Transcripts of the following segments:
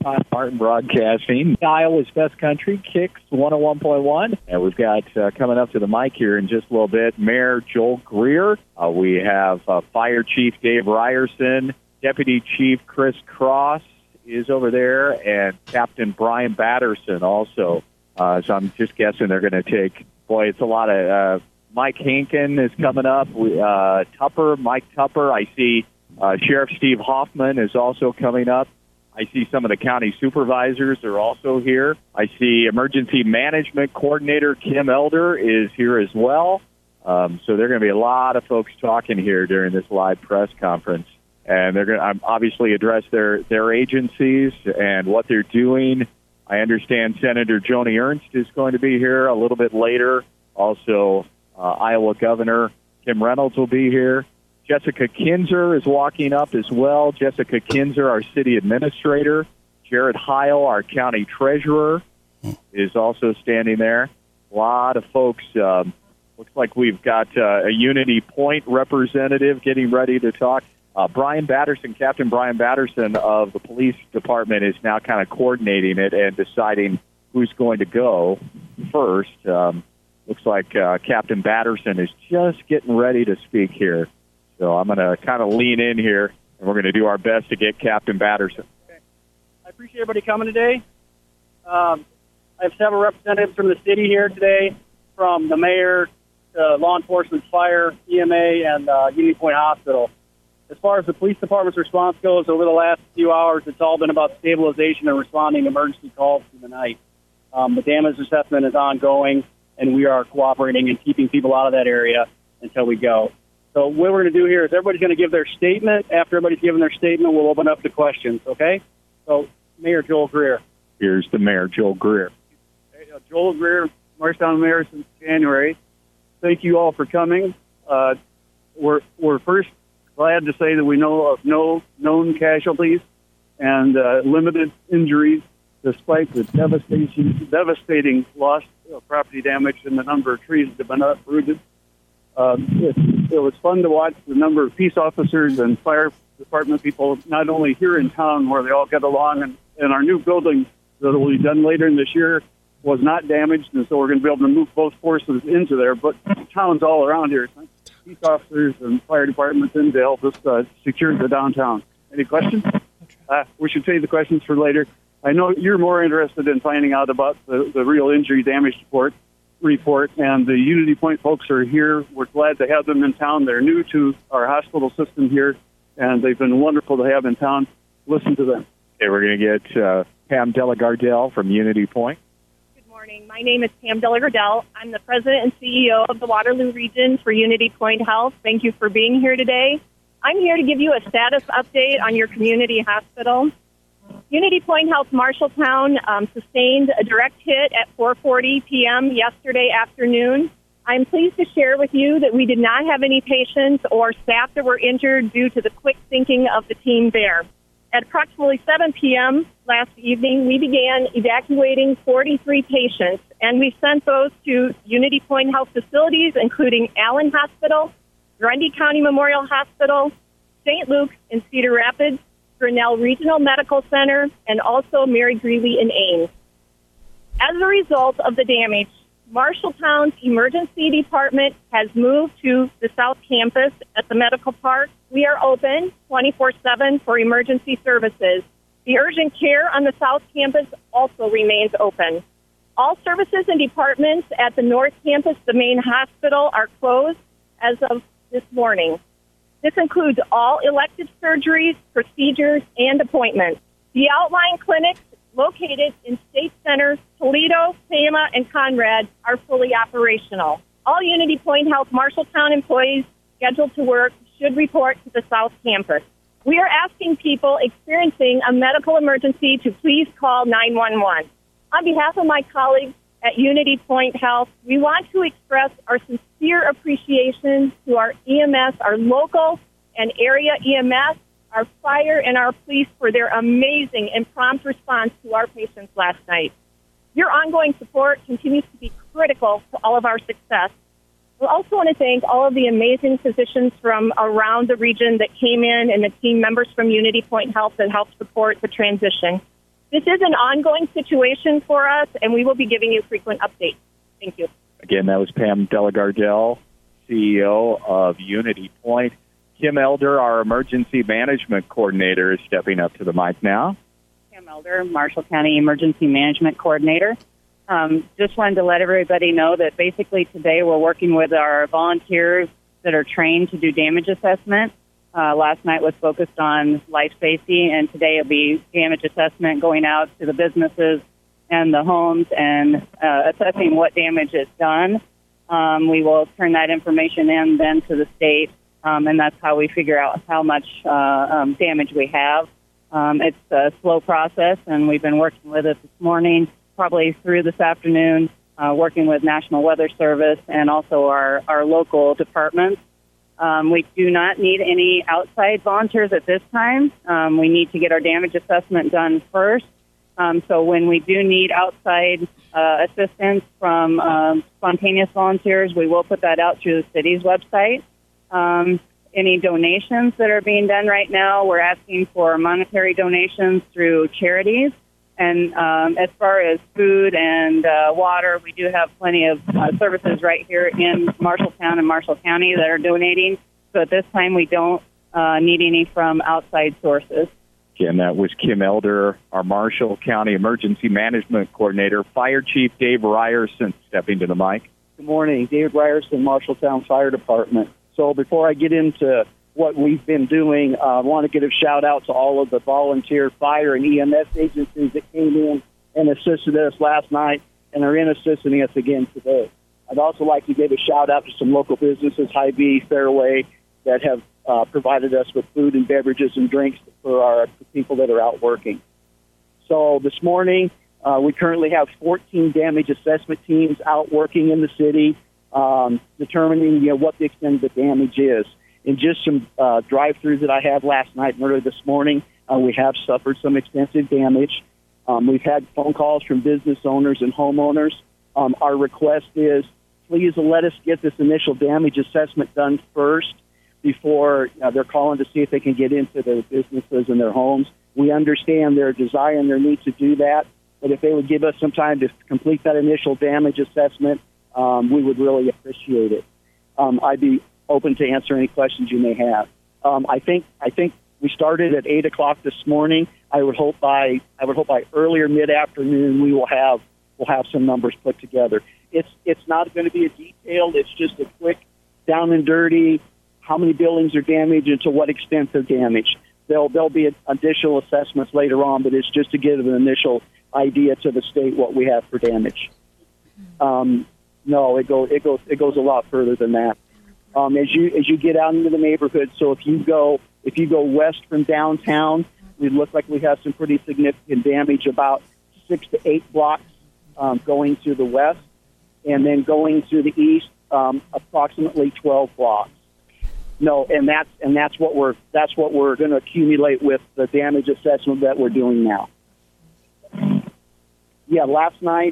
Kyle Martin Broadcasting. Iowa's Best Country, Kicks 101.1. And we've got coming up to the mic here in just a little bit, Mayor Joel Greer. We have Fire Chief Dave Ryerson, Deputy Chief Chris Cross is over there, and Captain Brian Batterson also. So I'm just guessing they're going to take, boy, it's a lot of, Mike Hankin is coming up. Mike Tupper. I see Sheriff Steve Hoffman is also coming up. I see some of the county supervisors are also here. I see Emergency Management Coordinator Kim Elder is here as well. So there are going to be a lot of folks talking here during this live press conference. And they're going to obviously address their agencies and what they're doing. I understand Senator Joni Ernst is going to be here a little bit later. Also, Iowa Governor Kim Reynolds will be here. Jessica Kinzer is walking up as well. Jessica Kinzer, our city administrator. Jared Heil, our county treasurer, is also standing there. A lot of folks. Looks like we've got a Unity Point representative getting ready to talk. Brian Batterson, Captain Brian Batterson of the police department, is now kind of coordinating it and deciding who's going to go first. Looks like Captain Batterson is just getting ready to speak here. So I'm going to kind of lean in here, and we're going to do our best to get Captain Batterson. Okay. I appreciate everybody coming today. I have several representatives from the city here today, from the mayor to law enforcement, fire, EMA, and Unity Point Hospital. As far as the police department's response goes, over the last few hours, it's all been about stabilization and responding to emergency calls through the night. The damage assessment is ongoing, and we are cooperating and keeping people out of that area until we go. So what we're going to do here is everybody's going to give their statement. After everybody's given their statement, we'll open up to questions, okay? So, Mayor Joel Greer. Here's the Mayor, Joel Greer. Hey, Joel Greer, Marshtown Mayor since January. Thank you all for coming. We're first glad to say that we know of no known casualties and limited injuries, despite the devastating loss of property damage and the number of trees that have been uprooted. It was fun to watch the number of peace officers and fire department people, not only here in town where they all get along, and our new building that will be done later in this year was not damaged, and so we're going to be able to move both forces into there, but towns all around here. Peace officers and fire departments in to help us secure the downtown. Any questions? We should save the questions for later. I know you're more interested in finding out about the real injury damage report, and the Unity Point folks are here. We're glad to have them in town. They're new to our hospital system here, and they've been wonderful to have in town. Listen to them. Okay, we're going to get Pam Delagardelle from Unity Point. Good morning. My name is Pam Delagardelle. I'm the president and CEO of the Waterloo region for Unity Point Health. Thank you for being here today. I'm here to give you a status update on your community hospital. Unity Point Health Marshalltown sustained a direct hit at 4:40 p.m. yesterday afternoon. I'm pleased to share with you that we did not have any patients or staff that were injured due to the quick thinking of the team there. At approximately 7 p.m. last evening, we began evacuating 43 patients, and we sent those to Unity Point Health facilities, including Allen Hospital, Grundy County Memorial Hospital, St. Luke's in Cedar Rapids, Grinnell Regional Medical Center, and also Mary Greeley in Ames. As a result of the damage, Marshalltown's emergency department has moved to the South Campus at the medical park. We are open 24/7 for emergency services. The urgent care on the South Campus also remains open. All services and departments at the North Campus, the main hospital, are closed as of this morning. This includes all elective surgeries, procedures, and appointments. The outlying clinics located in State Center, Toledo, Tama, and Conrad are fully operational. All Unity Point Health Marshalltown employees scheduled to work should report to the South Campus. We are asking people experiencing a medical emergency to please call 911. On behalf of my colleagues at Unity Point Health, we want to express our sincere appreciation to our EMS, our local and area EMS, our fire, and our police for their amazing and prompt response to our patients last night. Your ongoing support continues to be critical to all of our success. We also want to thank all of the amazing physicians from around the region that came in and the team members from Unity Point Health that helped support the transition. This is an ongoing situation for us, and we will be giving you frequent updates. Thank you. Again, that was Pam Delagardelle, CEO of Unity Point. Kim Elder, our emergency management coordinator, is stepping up to the mic now. Kim Elder, Marshall County Emergency Management Coordinator. Just wanted to let everybody know that basically today we're working with our volunteers that are trained to do damage assessment. Last night was focused on life safety, and today it'll be damage assessment going out to the businesses and the homes and assessing what damage is done. We will turn that information in then to the state, and that's how we figure out how much damage we have. It's a slow process, and we've been working with it this morning, probably through this afternoon, working with National Weather Service and also our local departments. We do not need any outside volunteers at this time. We need to get our damage assessment done first. So when we do need outside assistance from spontaneous volunteers, we will put that out through the city's website. Any donations that are being done right now, we're asking for monetary donations through charities. And as far as food and water, we do have plenty of services right here in Marshalltown and Marshall County that are donating. So at this time, we don't need any from outside sources. Again, that was Kim Elder, our Marshall County Emergency Management Coordinator. Fire Chief Dave Ryerson stepping to the mic. Good morning. Dave Ryerson, Marshalltown Fire Department. So before I get into what we've been doing, I want to give a shout-out to all of the volunteer fire and EMS agencies that came in and assisted us last night and are in assisting us again today. I'd also like to give a shout-out to some local businesses, Hy-Vee, Fairway, that have provided us with food and beverages and drinks for our people that are out working. So this morning, we currently have 14 damage assessment teams out working in the city, determining what the extent of the damage is. In just some drive-throughs that I had last night and early this morning, we have suffered some extensive damage. We've had phone calls from business owners and homeowners. Our request is, please let us get this initial damage assessment done first before they're calling to see if they can get into their businesses and their homes. We understand their desire and their need to do that, but if they would give us some time to complete that initial damage assessment, we would really appreciate it. I'd be open to answer any questions you may have. I think we started at 8 o'clock this morning. I would hope by earlier mid-afternoon we'll have some numbers put together. It's not going to be a detailed. It's just a quick down and dirty. How many buildings are damaged and to what extent they're damaged. There'll be additional assessments later on, but it's just to give an initial idea to the state what we have for damage. No, it goes a lot further than that. As you get out into the neighborhood, so if you go west from downtown, we look like we have some pretty significant damage about 6 to 8 blocks going to the west, and then going to the east, approximately 12 blocks. No, and that's what we're going to accumulate with the damage assessment that we're doing now. Yeah, last night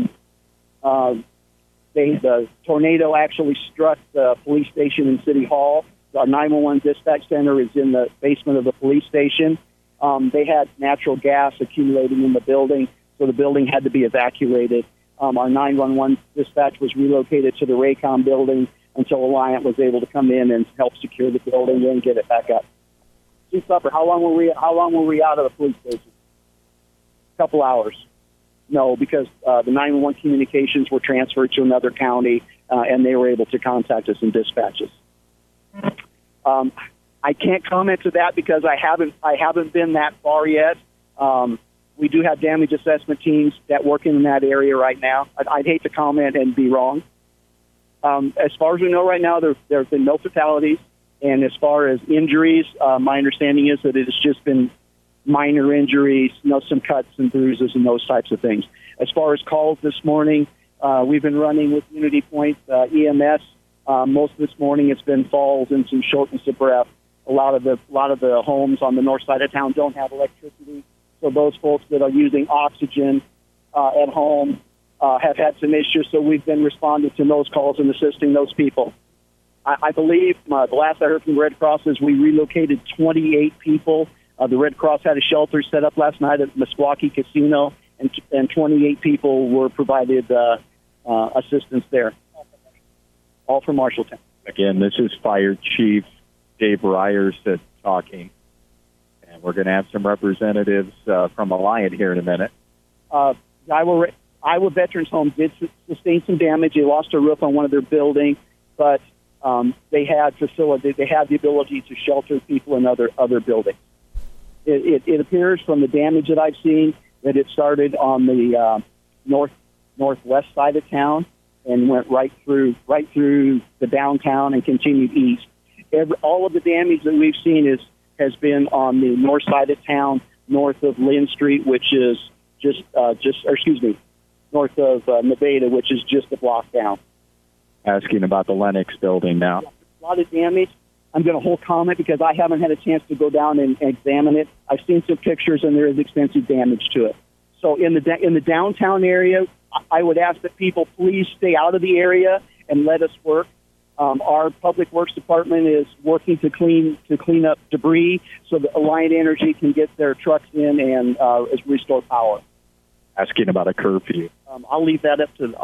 the tornado actually struck the police station in City Hall. Our 911 dispatch center is in the basement of the police station. They had natural gas accumulating in the building, so the building had to be evacuated. Our 911 dispatch was relocated to the Raycom building until Alliant was able to come in and help secure the building and get it back up. Chief Supper, how long were we out of the police station? A couple hours. No, because the 911 communications were transferred to another county, and they were able to contact us and dispatch us. I can't comment to that because I haven't been that far yet. We do have damage assessment teams that work in that area right now. I'd hate to comment and be wrong. As far as we know right now, there have been no fatalities. And as far as injuries, my understanding is that it has just been minor injuries, some cuts and bruises and those types of things. As far as calls this morning, we've been running with Unity Point EMS. Most of this morning it's been falls and some shortness of breath. A lot of the homes on the north side of town don't have electricity, so those folks that are using oxygen at home have had some issues. So we've been responding to those calls and assisting those people. I believe the last I heard from Red Cross is we relocated 28 people The Red Cross had a shelter set up last night at Meskwaki Casino, and 28 people were provided assistance there. All from Marshalltown. Again, this is Fire Chief Dave Ryerson talking, and we're going to have some representatives from Alliant here in a minute. Iowa Veterans Home did sustain some damage. They lost a roof on one of their buildings, but they had the ability to shelter people in other buildings. It appears from the damage that I've seen that it started on the northwest side of town and went right through the downtown and continued east. All of the damage that we've seen has been on the north side of town, north of Lynn Street, which is north of Nevada, which is just a block down. Asking about the Lennox building now. A lot of damage. I'm going to hold comment because I haven't had a chance to go down and examine it. I've seen some pictures, and there is extensive damage to it. So in the downtown area, I would ask that people please stay out of the area and let us work. Our Public Works Department is working to clean up debris so that Alliant Energy can get their trucks in and restore power. Asking about a curfew. I'll leave that up to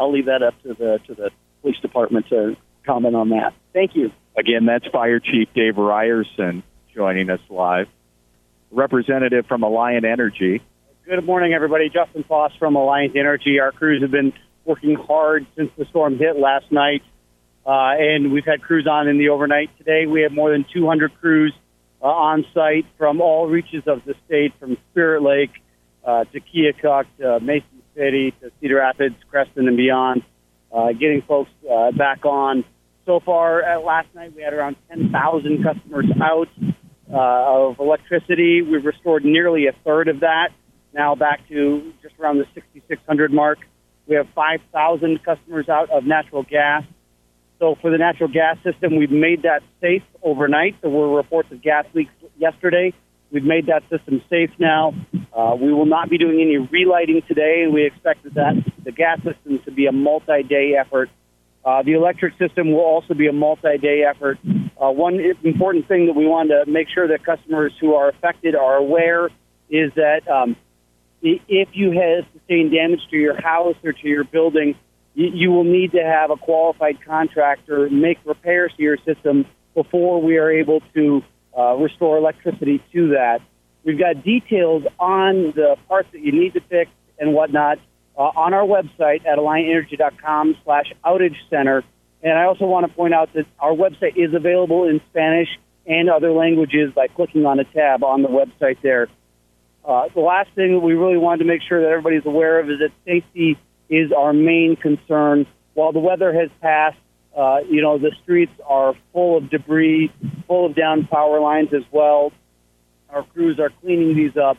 the police department to comment on that. Thank you. Again, that's Fire Chief Dave Ryerson joining us live. Representative from Alliant Energy. Good morning, everybody. Justin Foss from Alliant Energy. Our crews have been working hard since the storm hit last night, and we've had crews on in the overnight today. We have more than 200 crews on site from all reaches of the state, from Spirit Lake to Keokuk to Mason City to Cedar Rapids, Creston, and beyond, getting folks back on. So far, last night, we had around 10,000 customers out of electricity. We've restored nearly a third of that, now back to just around the 6,600 mark. We have 5,000 customers out of natural gas. So for the natural gas system, we've made that safe overnight. There were reports of gas leaks yesterday. We've made that system safe now. We will not be doing any relighting today. We expect that the gas system to be a multi-day effort. The electric system will also be a multi-day effort. One important thing that we want to make sure that customers who are affected are aware is that if you have sustained damage to your house or to your building, you will need to have a qualified contractor make repairs to your system before we are able to restore electricity to that. We've got details on the parts that you need to fix and whatnot on our website at AlliantEnergy.com/outage center. And I also want to point out that our website is available in Spanish and other languages by clicking on a tab on the website there. The last thing that we really wanted to make sure that everybody's aware of is that safety is our main concern. While the weather has passed, the streets are full of debris, full of downed power lines as well. Our crews are cleaning these up.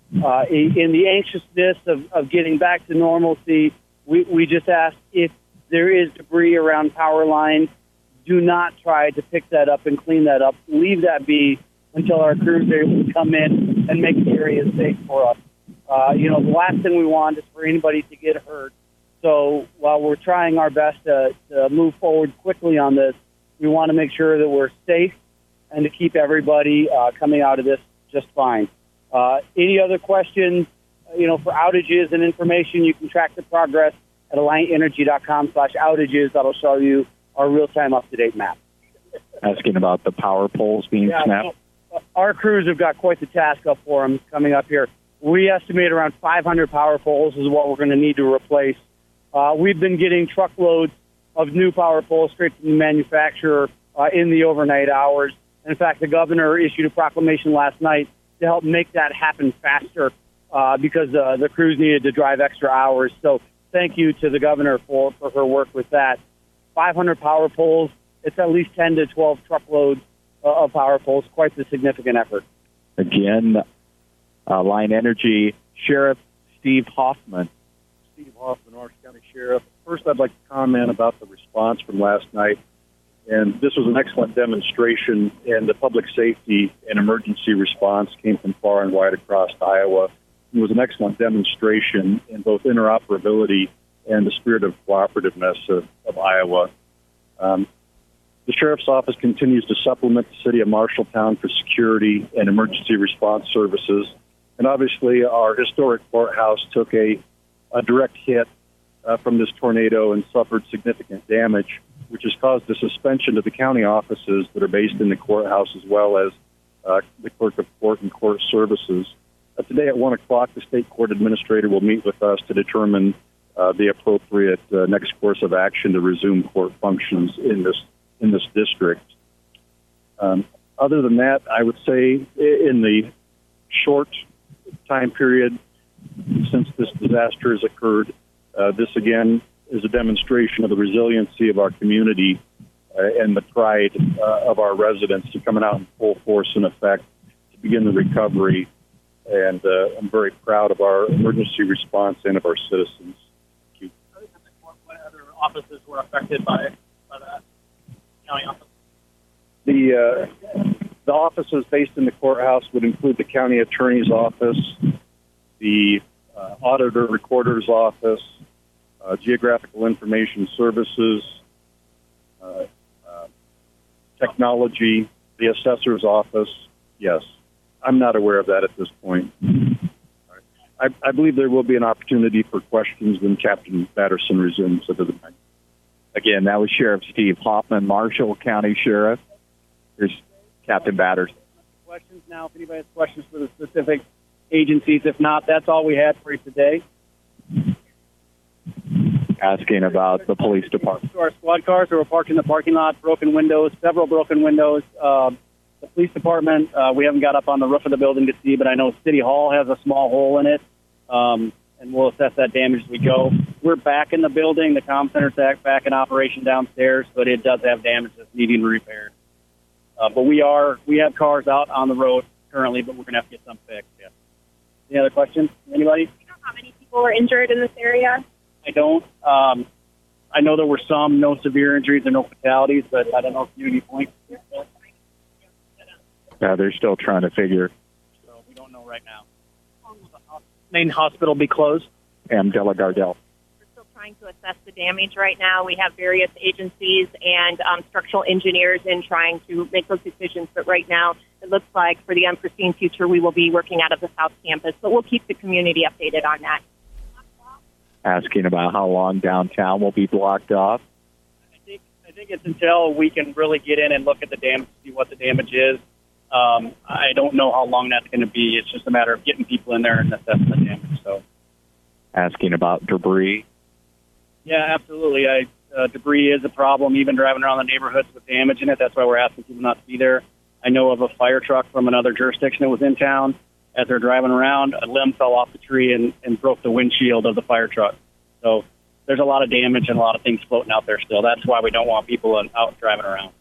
In the anxiousness of getting back to normalcy, we just ask if there is debris around power lines, do not try to pick that up and clean that up. Leave that be until our crews are able to come in and make the area safe for us. The last thing we want is for anybody to get hurt. So while we're trying our best to move forward quickly on this, we want to make sure that we're safe and to keep everybody coming out of this just fine. Any other questions, for outages and information, you can track the progress at AlliantEnergy.com/outages. That'll show you our real-time up-to-date map. Asking about the power poles being snapped. Our crews have got quite the task up for them coming up here. We estimate around 500 power poles is what we're going to need to replace. We've been getting truckloads of new power poles straight from the manufacturer in the overnight hours. In fact, the governor issued a proclamation last night to help make that happen faster because the crews needed to drive extra hours. So thank you to the governor for her work with that. 500 power poles, it's at least 10 to 12 truckloads of power poles, quite the significant effort. Again, Alliant Energy Sheriff Steve Hoffman. Steve Hoffman, Orange County Sheriff. First, I'd like to comment about the response from last night. And this was an excellent demonstration, and the public safety and emergency response came from far and wide across Iowa. It was an excellent demonstration in both interoperability and the spirit of cooperativeness of Iowa. The Sheriff's Office continues to supplement the City of Marshalltown for security and emergency response services. And obviously, our historic courthouse took a direct hit from this tornado and suffered significant damage, which has caused a suspension of the county offices that are based in the courthouse, as well as the Clerk of Court and Court Services. Today at 1 o'clock, the State Court Administrator will meet with us to determine the appropriate next course of action to resume court functions in this district. Other than that, I would say in the short time period since this disaster has occurred, this again is a demonstration of the resiliency of our community and the pride of our residents to coming out in full force and effect to begin the recovery. And I'm very proud of our emergency response and of our citizens. Thank you. What other offices were affected by that county office? The offices based in the courthouse would include the county attorney's office, the auditor recorder's office, geographical information services, technology, the assessor's office. Yes, I'm not aware of that at this point. I believe there will be an opportunity for questions when Captain Batterson resumes at the time. Again, that was Sheriff Steve Hoffman, Marshall County Sheriff. Here's Captain Batterson. Questions now, if anybody has questions for the specific agencies. If not, that's all we had for you today. Asking about the police department. To our squad cars that were parked in the parking lot, broken windows, several broken windows. The police department, we haven't got up on the roof of the building to see, but I know City Hall has a small hole in it, and we'll assess that damage as we go. We're back in the building. The comm center's back in operation downstairs, but it does have damage that's needing repaired. But we have cars out on the road currently, but we're going to have to get some fixed. Yeah. Any other questions? Anybody? Do you know how many people were injured in this area? I don't. I know there were some, no severe injuries or no fatalities, but I don't know if you have any points. They're still trying to figure. So we don't know right now. Will the main hospital be closed? Pam Delagardelle. We're still trying to assess the damage right now. We have various agencies and structural engineers in trying to make those decisions. But right now, it looks like for the unforeseen future, we will be working out of the South Campus. But we'll keep the community updated on that. Asking about how long downtown will be blocked off. I think it's until we can really get in and look at the damage, see what the damage is. I don't know how long that's going to be. It's just a matter of getting people in there and assessing the damage. So, asking about debris. Yeah, absolutely. Debris is a problem, even driving around the neighborhoods with damage in it. That's why we're asking people not to be there. I know of a fire truck from another jurisdiction that was in town. As they're driving around, a limb fell off the tree and broke the windshield of the fire truck. So there's a lot of damage and a lot of things floating out there still. That's why we don't want people out driving around.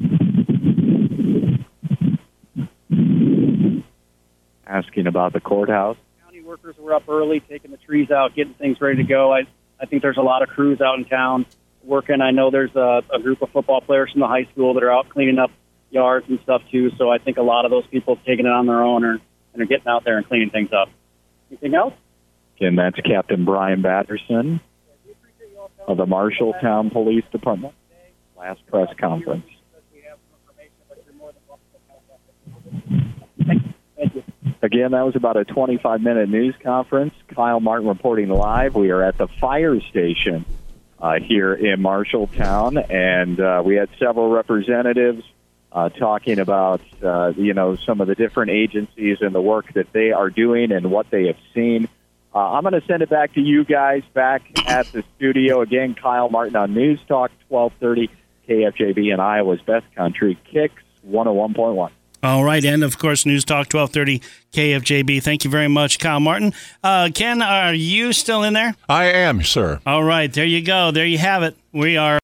Asking about the courthouse. County workers were up early, taking the trees out, getting things ready to go. I think there's a lot of crews out in town working. I know there's a group of football players from the high school that are out cleaning up yards and stuff too. So I think a lot of those people have taken it on their own and are getting out there and cleaning things up. Anything else? And that's Captain Brian Batterson of the Marshalltown Police Department. Last press conference. Thank you. Again, that was about a 25-minute news conference. Kyle Martin reporting live. We are at the fire station here in Marshalltown, and we had several representatives talking about, some of the different agencies and the work that they are doing and what they have seen. I'm going to send it back to you guys back at the studio. Again, Kyle Martin on News Talk 1230 KFJB and Iowa's Best Country, Kicks 101.1. All right, and of course, News Talk 1230 KFJB. Thank you very much, Kyle Martin. Ken, are you still in there? I am, sir. All right, there you go. There you have it. We are